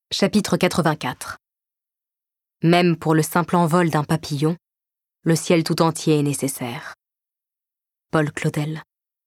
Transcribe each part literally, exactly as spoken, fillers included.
Chapitre quatre-vingt-quatre. Même pour le simple envol d'un papillon, le ciel tout entier est nécessaire. Paul Claudel.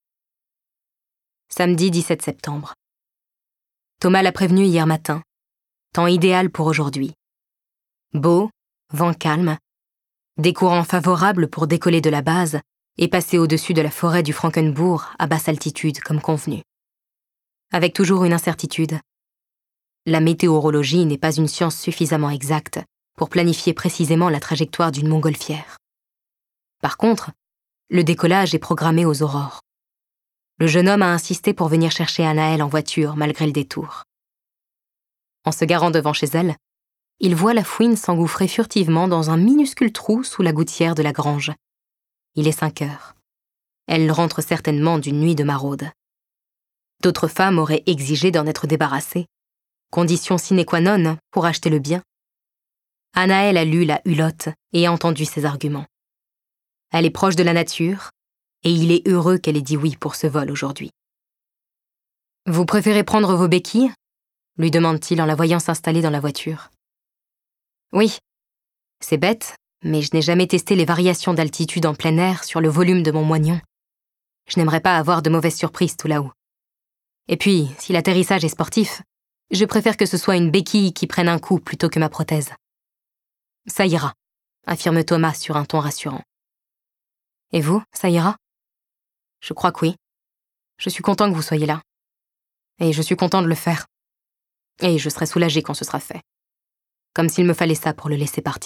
Samedi dix-sept septembre. Thomas l'a prévenu hier matin. Temps idéal pour aujourd'hui. Beau, vent calme, des courants favorables pour décoller de la base et passer au-dessus de la forêt du Frankenbourg à basse altitude comme convenu. Avec toujours une incertitude. La météorologie n'est pas une science suffisamment exacte pour planifier précisément la trajectoire d'une montgolfière. Par contre, le décollage est programmé aux aurores. Le jeune homme a insisté pour venir chercher Anaëlle en voiture malgré le détour. En se garant devant chez elle, il voit la fouine s'engouffrer furtivement dans un minuscule trou sous la gouttière de la grange. Il est cinq heures. Elle rentre certainement d'une nuit de maraude. D'autres femmes auraient exigé d'en être débarrassées, condition sine qua non pour acheter le bien. Anaëlle a lu la hulotte et a entendu ses arguments. Elle est proche de la nature, et il est heureux qu'elle ait dit oui pour ce vol aujourd'hui. « Vous préférez prendre vos béquilles ?» lui demande-t-il en la voyant s'installer dans la voiture. « Oui, c'est bête, mais je n'ai jamais testé les variations d'altitude en plein air sur le volume de mon moignon. Je n'aimerais pas avoir de mauvaises surprises tout là-haut. Et puis, si l'atterrissage est sportif, je préfère que ce soit une béquille qui prenne un coup plutôt que ma prothèse. »« Ça ira », affirme Thomas sur un ton rassurant. « Et vous, ça ira ?»« Je crois que oui. Je suis content que vous soyez là. Et je suis content de le faire. Et je serai soulagé quand ce sera fait. Comme s'il me fallait ça pour le laisser partir. »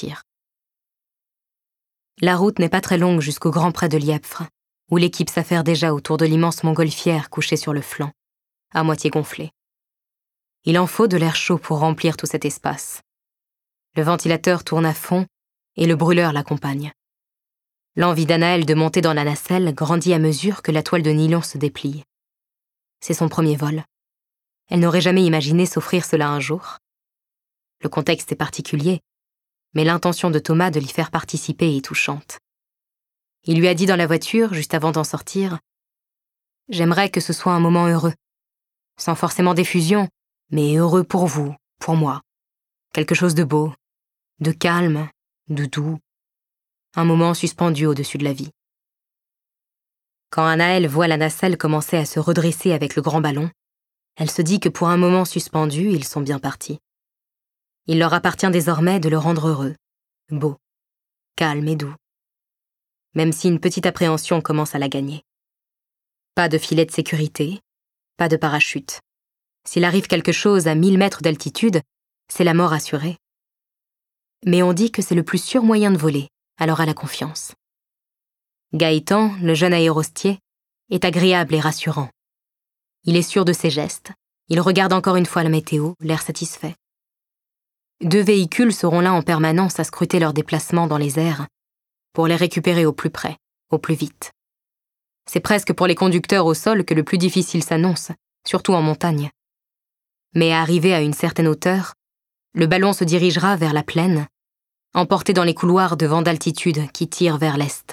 La route n'est pas très longue jusqu'au grand pré de Liepvre, où l'équipe s'affaire déjà autour de l'immense montgolfière couchée sur le flanc, à moitié gonflée. Il en faut de l'air chaud pour remplir tout cet espace. Le ventilateur tourne à fond et le brûleur l'accompagne. L'envie d'Anaëlle de monter dans la nacelle grandit à mesure que la toile de nylon se déplie. C'est son premier vol. Elle n'aurait jamais imaginé s'offrir cela un jour. Le contexte est particulier, mais l'intention de Thomas de l'y faire participer est touchante. Il lui a dit dans la voiture, juste avant d'en sortir, « J'aimerais que ce soit un moment heureux, sans forcément d'effusion, mais heureux pour vous, pour moi. Quelque chose de beau, de calme, de doux. Un moment suspendu au-dessus de la vie. » Quand Anaëlle voit la nacelle commencer à se redresser avec le grand ballon, elle se dit que pour un moment suspendu, ils sont bien partis. Il leur appartient désormais de le rendre heureux, beau, calme et doux. Même si une petite appréhension commence à la gagner. Pas de filet de sécurité, pas de parachute. S'il arrive quelque chose à mille mètres d'altitude, c'est la mort assurée. Mais on dit que c'est le plus sûr moyen de voler, alors elle a confiance. Gaëtan, le jeune aérostier, est agréable et rassurant. Il est sûr de ses gestes, il regarde encore une fois la météo, l'air satisfait. Deux véhicules seront là en permanence à scruter leur déplacement dans les airs, pour les récupérer au plus près, au plus vite. C'est presque pour les conducteurs au sol que le plus difficile s'annonce, surtout en montagne. Mais arrivé à une certaine hauteur, le ballon se dirigera vers la plaine, emporté dans les couloirs de vent d'altitude qui tirent vers l'est.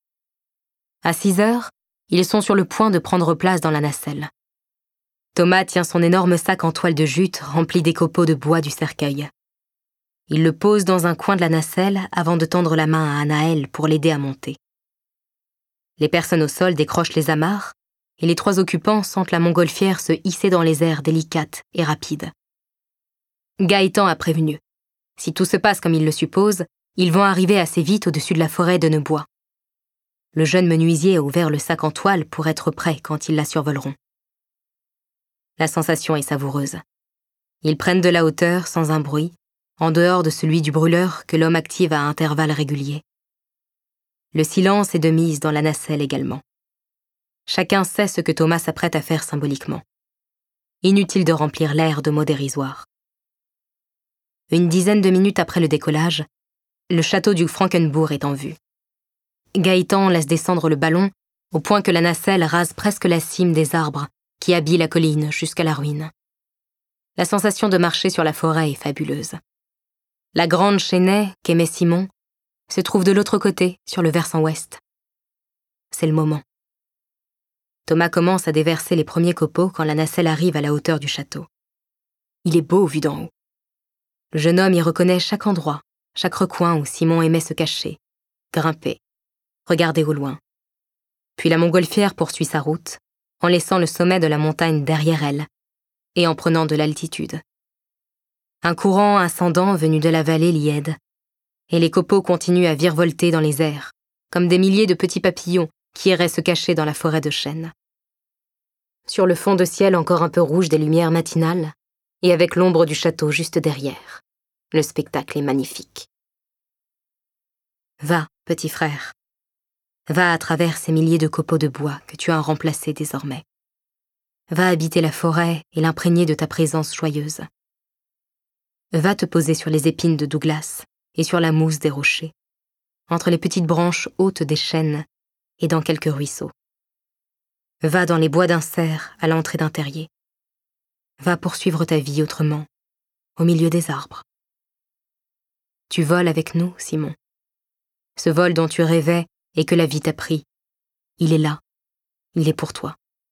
À six heures, ils sont sur le point de prendre place dans la nacelle. Thomas tient son énorme sac en toile de jute rempli des copeaux de bois du cercueil. Il le pose dans un coin de la nacelle avant de tendre la main à Anaëlle pour l'aider à monter. Les personnes au sol décrochent les amarres et les trois occupants sentent la montgolfière se hisser dans les airs délicate et rapide. Gaëtan a prévenu. Si tout se passe comme il le suppose, ils vont arriver assez vite au-dessus de la forêt de Neubois. Le jeune menuisier a ouvert le sac en toile pour être prêt quand ils la survoleront. La sensation est savoureuse. Ils prennent de la hauteur sans un bruit, en dehors de celui du brûleur que l'homme active à intervalles réguliers. Le silence est de mise dans la nacelle également. Chacun sait ce que Thomas s'apprête à faire symboliquement. Inutile de remplir l'air de mots dérisoires. Une dizaine de minutes après le décollage, le château du Frankenbourg est en vue. Gaëtan laisse descendre le ballon au point que la nacelle rase presque la cime des arbres qui habillent la colline jusqu'à la ruine. La sensation de marcher sur la forêt est fabuleuse. La grande chênaie qu'aimait Simon se trouve de l'autre côté, sur le versant ouest. C'est le moment. Thomas commence à déverser les premiers copeaux quand la nacelle arrive à la hauteur du château. Il est beau vu d'en haut. Le jeune homme y reconnaît chaque endroit, chaque recoin où Simon aimait se cacher, grimper, regarder au loin. Puis la montgolfière poursuit sa route, en laissant le sommet de la montagne derrière elle, et en prenant de l'altitude. Un courant ascendant venu de la vallée l'y aide, et les copeaux continuent à virevolter dans les airs, comme des milliers de petits papillons qui iraient se cacher dans la forêt de chênes. Sur le fond de ciel encore un peu rouge des lumières matinales, et avec l'ombre du château juste derrière, le spectacle est magnifique. Va, petit frère, va à travers ces milliers de copeaux de bois que tu as remplacés désormais. Va habiter la forêt et l'imprégner de ta présence joyeuse. Va te poser sur les épines de Douglas et sur la mousse des rochers, entre les petites branches hautes des chênes et dans quelques ruisseaux. Va dans les bois d'un cerf à l'entrée d'un terrier. Va poursuivre ta vie autrement, au milieu des arbres. Tu voles avec nous, Simon. Ce vol dont tu rêvais et que la vie t'a pris, il est là, il est pour toi.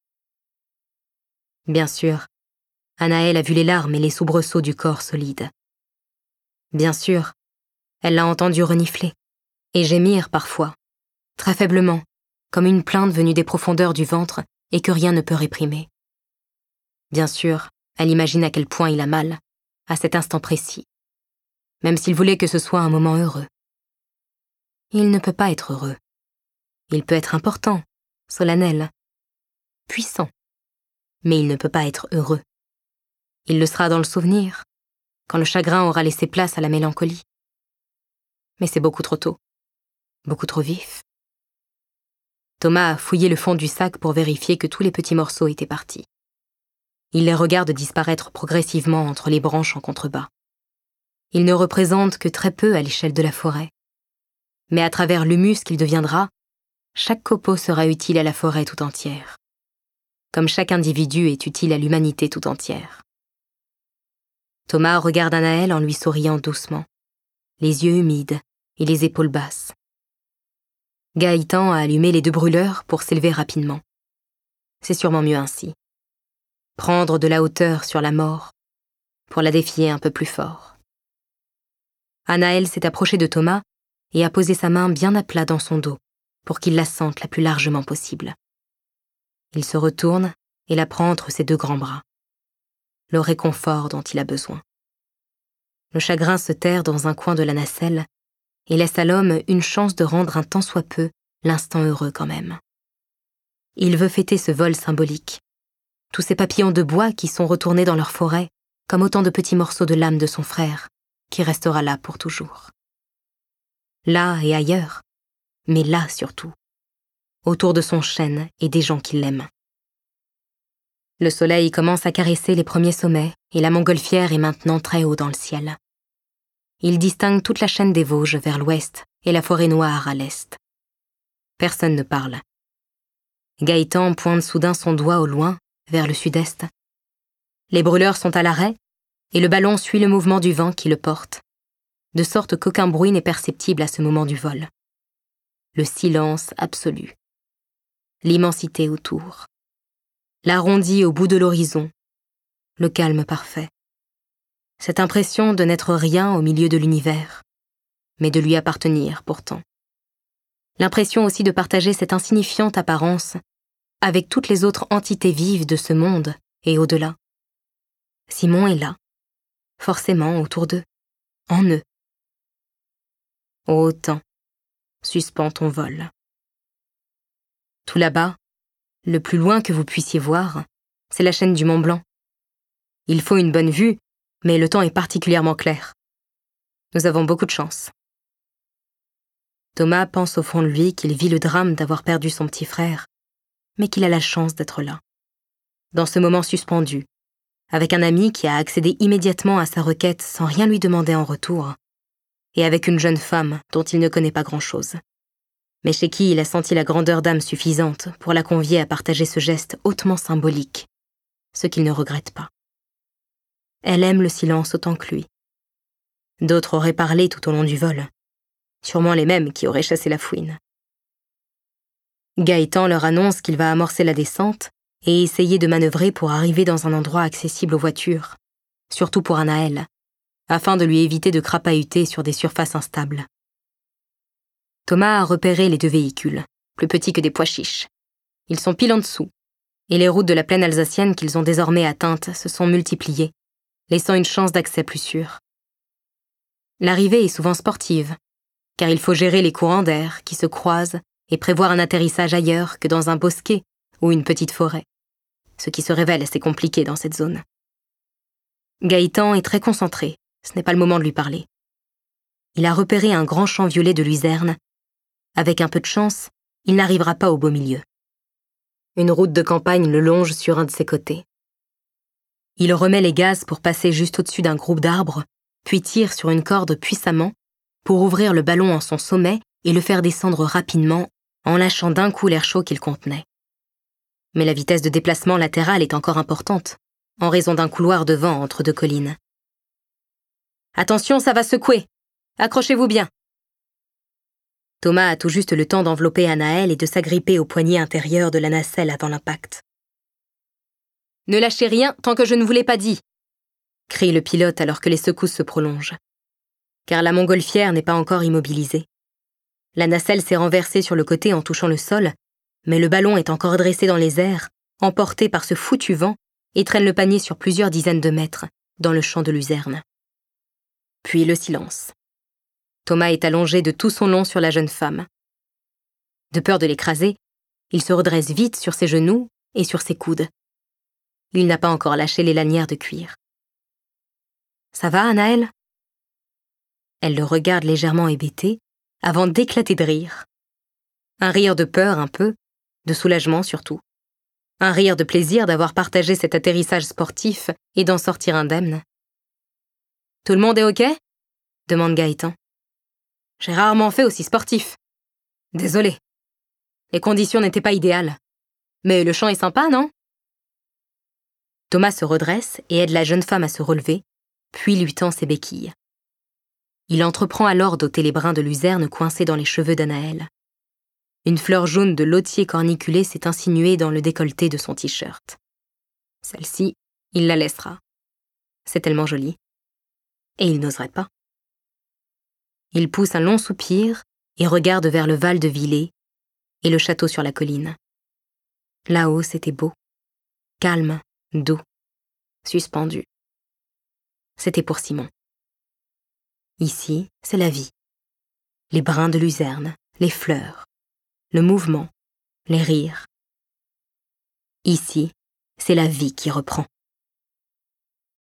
Bien sûr, Anaëlle a vu les larmes et les soubresauts du corps solide. Bien sûr, elle l'a entendu renifler et gémir parfois, très faiblement, comme une plainte venue des profondeurs du ventre et que rien ne peut réprimer. Bien sûr, elle imagine à quel point il a mal, à cet instant précis, même s'il voulait que ce soit un moment heureux. Il ne peut pas être heureux. Il peut être important, solennel, puissant, mais il ne peut pas être heureux. Il le sera dans le souvenir, quand le chagrin aura laissé place à la mélancolie. Mais c'est beaucoup trop tôt, beaucoup trop vif. Thomas a fouillé le fond du sac pour vérifier que tous les petits morceaux étaient partis. Il les regarde disparaître progressivement entre les branches en contrebas. Ils ne représentent que très peu à l'échelle de la forêt. Mais à travers l'humus qu'il deviendra, chaque copeau sera utile à la forêt tout entière, comme chaque individu est utile à l'humanité tout entière. Thomas regarde Anaëlle en lui souriant doucement, les yeux humides et les épaules basses. Gaëtan a allumé les deux brûleurs pour s'élever rapidement. C'est sûrement mieux ainsi. Prendre de la hauteur sur la mort pour la défier un peu plus fort. Anaëlle s'est approchée de Thomas et a posé sa main bien à plat dans son dos pour qu'il la sente la plus largement possible. Il se retourne et la prend entre ses deux grands bras. Le réconfort dont il a besoin. Le chagrin se terre dans un coin de la nacelle et laisse à l'homme une chance de rendre un tant soit peu l'instant heureux quand même. Il veut fêter ce vol symbolique, tous ces papillons de bois qui sont retournés dans leur forêt comme autant de petits morceaux de l'âme de son frère, qui restera là pour toujours. Là et ailleurs, mais là surtout, autour de son chêne et des gens qui l'aiment. Le soleil commence à caresser les premiers sommets et la montgolfière est maintenant très haut dans le ciel. Il distingue toute la chaîne des Vosges vers l'ouest et la forêt noire à l'est. Personne ne parle. Gaëtan pointe soudain son doigt au loin, vers le sud-est. Les brûleurs sont à l'arrêt et le ballon suit le mouvement du vent qui le porte, de sorte qu'aucun bruit n'est perceptible à ce moment du vol. Le silence absolu. L'immensité autour. L'arrondi au bout de l'horizon. Le calme parfait. Cette impression de n'être rien au milieu de l'univers, mais de lui appartenir pourtant. L'impression aussi de partager cette insignifiante apparence avec toutes les autres entités vives de ce monde et au-delà. Simon est là, forcément autour d'eux, en eux. Ô temps, suspends ton vol. Tout là-bas, le plus loin que vous puissiez voir, c'est la chaîne du Mont Blanc. Il faut une bonne vue, mais le temps est particulièrement clair. Nous avons beaucoup de chance. Thomas pense au fond de lui qu'il vit le drame d'avoir perdu son petit frère, mais qu'il a la chance d'être là, dans ce moment suspendu, avec un ami qui a accédé immédiatement à sa requête sans rien lui demander en retour, et avec une jeune femme dont il ne connaît pas grand-chose, mais chez qui il a senti la grandeur d'âme suffisante pour la convier à partager ce geste hautement symbolique, ce qu'il ne regrette pas. Elle aime le silence autant que lui. D'autres auraient parlé tout au long du vol, sûrement les mêmes qui auraient chassé la fouine. Gaëtan leur annonce qu'il va amorcer la descente et essayer de manœuvrer pour arriver dans un endroit accessible aux voitures, surtout pour Anaëlle, afin de lui éviter de crapahuter sur des surfaces instables. Thomas a repéré les deux véhicules, plus petits que des pois chiches. Ils sont pile en dessous, et les routes de la plaine alsacienne qu'ils ont désormais atteintes se sont multipliées, laissant une chance d'accès plus sûre. L'arrivée est souvent sportive, car il faut gérer les courants d'air qui se croisent et prévoir un atterrissage ailleurs que dans un bosquet ou une petite forêt, ce qui se révèle assez compliqué dans cette zone. Gaëtan est très concentré, ce n'est pas le moment de lui parler. Il a repéré un grand champ violet de luzerne. Avec un peu de chance, il n'arrivera pas au beau milieu. Une route de campagne le longe sur un de ses côtés. Il remet les gaz pour passer juste au-dessus d'un groupe d'arbres, puis tire sur une corde puissamment pour ouvrir le ballon en son sommet et le faire descendre rapidement en lâchant d'un coup l'air chaud qu'il contenait. Mais la vitesse de déplacement latéral est encore importante, en raison d'un couloir de vent entre deux collines. « Attention, ça va secouer! Accrochez-vous bien !» Thomas a tout juste le temps d'envelopper Anaël et de s'agripper au poignet intérieur de la nacelle avant l'impact. « Ne lâchez rien tant que je ne vous l'ai pas dit !» crie le pilote alors que les secousses se prolongent. Car la montgolfière n'est pas encore immobilisée. La nacelle s'est renversée sur le côté en touchant le sol, mais le ballon est encore dressé dans les airs, emporté par ce foutu vent, et traîne le panier sur plusieurs dizaines de mètres, dans le champ de luzerne. Puis le silence. Thomas est allongé de tout son long sur la jeune femme. De peur de l'écraser, il se redresse vite sur ses genoux et sur ses coudes. Il n'a pas encore lâché les lanières de cuir. « Ça va, Anaël ?» Elle le regarde légèrement hébété, avant d'éclater de rire. Un rire de peur un peu, de soulagement surtout. Un rire de plaisir d'avoir partagé cet atterrissage sportif et d'en sortir indemne. « Tout le monde est OK ?» demande Gaëtan. « J'ai rarement fait aussi sportif. Désolé. Les conditions n'étaient pas idéales. Mais le champ est sympa, non ?» Thomas se redresse et aide la jeune femme à se relever, puis lui tend ses béquilles. Il entreprend alors d'ôter les brins de luzerne coincés dans les cheveux d'Anaël. Une fleur jaune de lotier corniculé s'est insinuée dans le décolleté de son t-shirt. Celle-ci, il la laissera. C'est tellement joli. Et il n'oserait pas. Il pousse un long soupir et regarde vers le Val de Villers et le château sur la colline. Là-haut, c'était beau, calme, doux, suspendu. C'était pour Simon. Ici, c'est la vie. Les brins de luzerne, les fleurs, le mouvement, les rires. Ici, c'est la vie qui reprend.